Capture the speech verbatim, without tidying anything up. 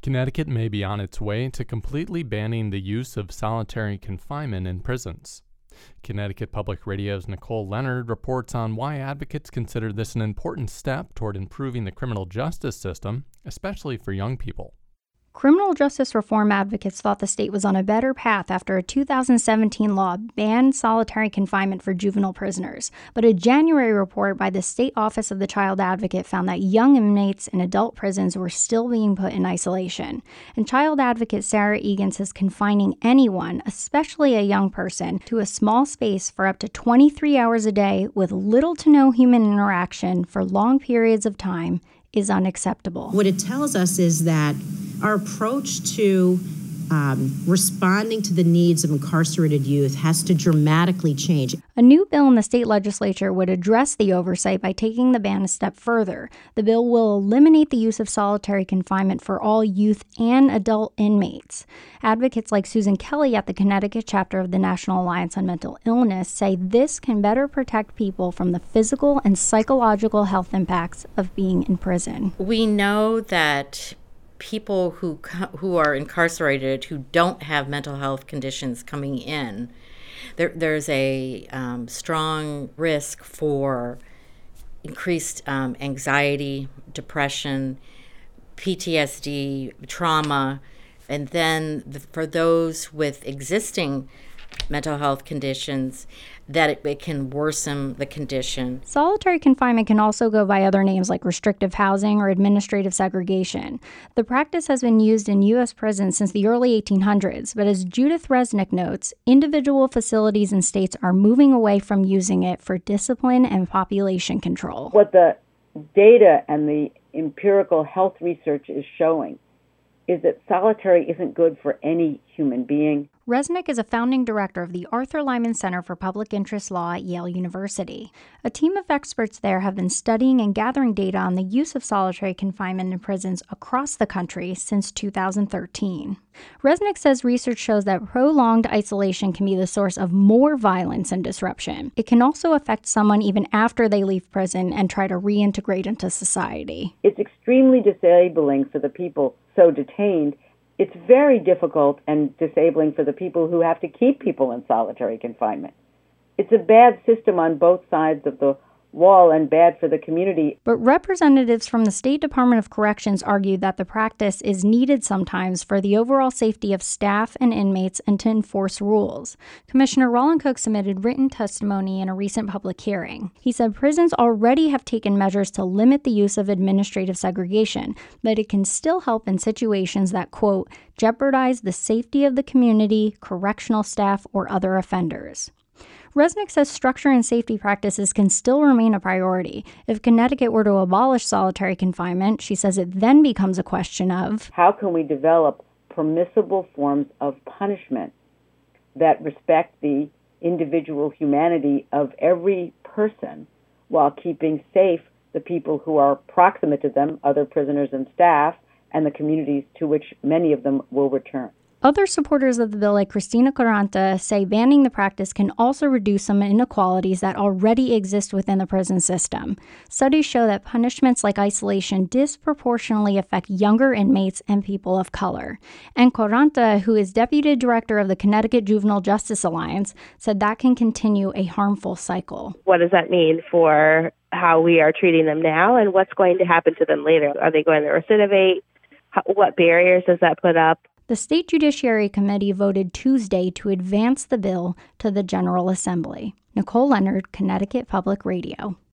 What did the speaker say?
Connecticut may be on its way to completely banning the use of solitary confinement in prisons. Connecticut Public Radio's Nicole Leonard reports on why advocates consider this an important step toward improving the criminal justice system, especially for young people. Criminal justice reform advocates thought the state was on a better path after a two thousand seventeen law banned solitary confinement for juvenile prisoners. But a January report by the State Office of the Child Advocate found that young inmates in adult prisons were still being put in isolation. And child advocate Sarah Egan says confining anyone, especially a young person, to a small space for up to twenty-three hours a day with little to no human interaction for long periods of time is unacceptable. What it tells us is that our approach to um, responding to the needs of incarcerated youth has to dramatically change. A new bill in the state legislature would address the oversight by taking the ban a step further. The bill will eliminate the use of solitary confinement for all youth and adult inmates. Advocates like Susan Kelly at the Connecticut chapter of the National Alliance on Mental Illness say this can better protect people from the physical and psychological health impacts of being in prison. We know that people who who are incarcerated who don't have mental health conditions coming in, there, there's a um, strong risk for increased um, anxiety, depression, P T S D, trauma, and then the, for those with existing mental health conditions, that it, it can worsen the condition. Solitary confinement can also go by other names like restrictive housing or administrative segregation. The practice has been used in U S prisons since the early eighteen hundreds, but as Judith Resnick notes, individual facilities and states are moving away from using it for discipline and population control. What the data and the empirical health research is showing is that solitary isn't good for any human being. Resnick is a founding director of the Arthur Lyman Center for Public Interest Law at Yale University. A team of experts there have been studying and gathering data on the use of solitary confinement in prisons across the country since two thousand thirteen. Resnick says research shows that prolonged isolation can be the source of more violence and disruption. It can also affect someone even after they leave prison and try to reintegrate into society. It's extremely disabling for the people so detained. It's very difficult and disabling for the people who have to keep people in solitary confinement. It's a bad system on both sides of the wall and bad for the community. But representatives from the State Department of Corrections argue that the practice is needed sometimes for the overall safety of staff and inmates and to enforce rules. Commissioner Roland Cook submitted written testimony in a recent public hearing. He said prisons already have taken measures to limit the use of administrative segregation, but it can still help in situations that, quote, jeopardize the safety of the community, correctional staff, or other offenders. Resnick says structure and safety practices can still remain a priority. If Connecticut were to abolish solitary confinement, she says it then becomes a question of how can we develop permissible forms of punishment that respect the individual humanity of every person while keeping safe the people who are proximate to them, other prisoners and staff, and the communities to which many of them will return. Other supporters of the bill, like Christina Quaranta, say banning the practice can also reduce some inequalities that already exist within the prison system. Studies show that punishments like isolation disproportionately affect younger inmates and people of color. And Quaranta, who is deputy director of the Connecticut Juvenile Justice Alliance, said that can continue a harmful cycle. What does that mean for how we are treating them now, and what's going to happen to them later? Are they going to recidivate? How, what barriers does that put up? The State Judiciary Committee voted Tuesday to advance the bill to the General Assembly. Nicole Leonard, Connecticut Public Radio.